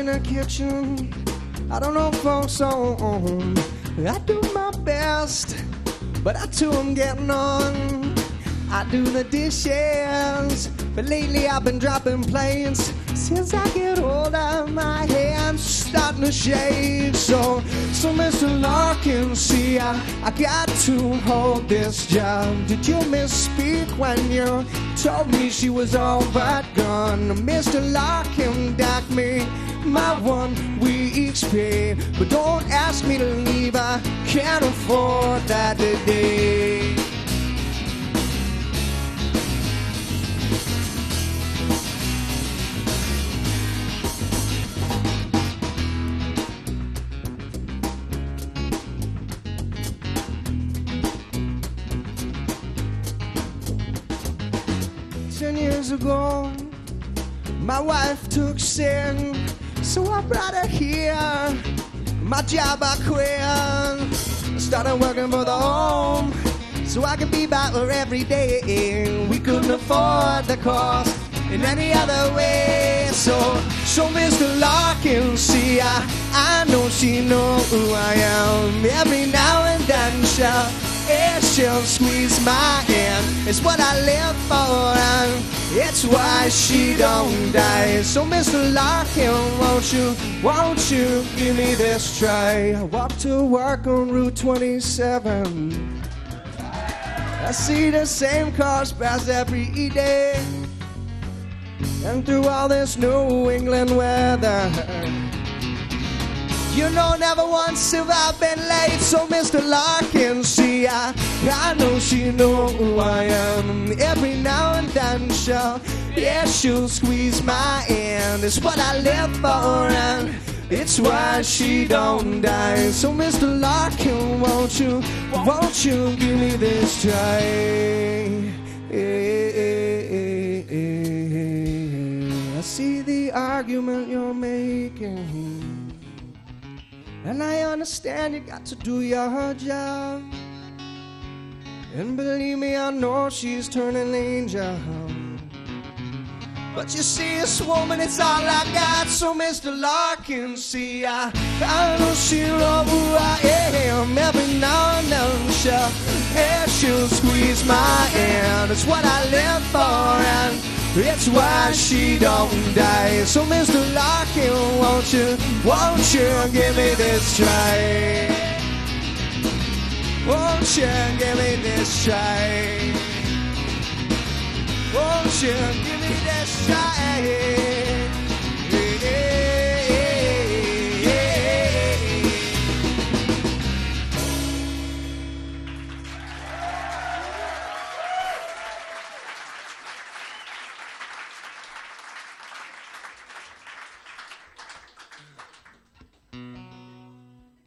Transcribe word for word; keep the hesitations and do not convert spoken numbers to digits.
in the kitchen. I don't know folks on. I do my best, but I too am getting on. I do the dishes, but lately I've been dropping plates. Since I get older, my hands starting to shake. So, so Mister Larkin, see, I, I got to hold this job. Did you misspeak when you told me she was all but gone? Mister Larkin, dock me my one week's pay, but don't ask me to leave, I can't afford that today. Ten years ago, my wife took sin, so I brought her here. My job I quit, started working for the home, so I could be by her every day. We couldn't afford the cost in any other way. So, so Mister Larkin, see, I, I know she know who I am. Every now and then she'll, yeah, she'll squeeze my hand. It's what I live for, and it's why she don't die. So Mister Larkin, won't you, won't you give me this try? I walk to work on Route twenty-seven. I see the same cars pass every day. And through all this New England weather, you know, never once have I been late. So Mister Larkin, see, I, I know she know who I am. Every now and then she'll, yeah, she'll squeeze my hand. It's what I live for, and it's why she don't die. So Mister Larkin, won't you, won't you give me this try? I see the argument you're making, and I understand you got to do your job. And believe me, I know she's turning angel. But you see, this woman, it's all I got. So Mister Larkin, see, I, I know she'll know who I am. Every now and then she'll, yeah, she'll squeeze my hand. It's what I live for, and it's why she don't die. So Mister Larkin, won't you, won't you give me this try? Won't you give me this try? Won't you give me this try?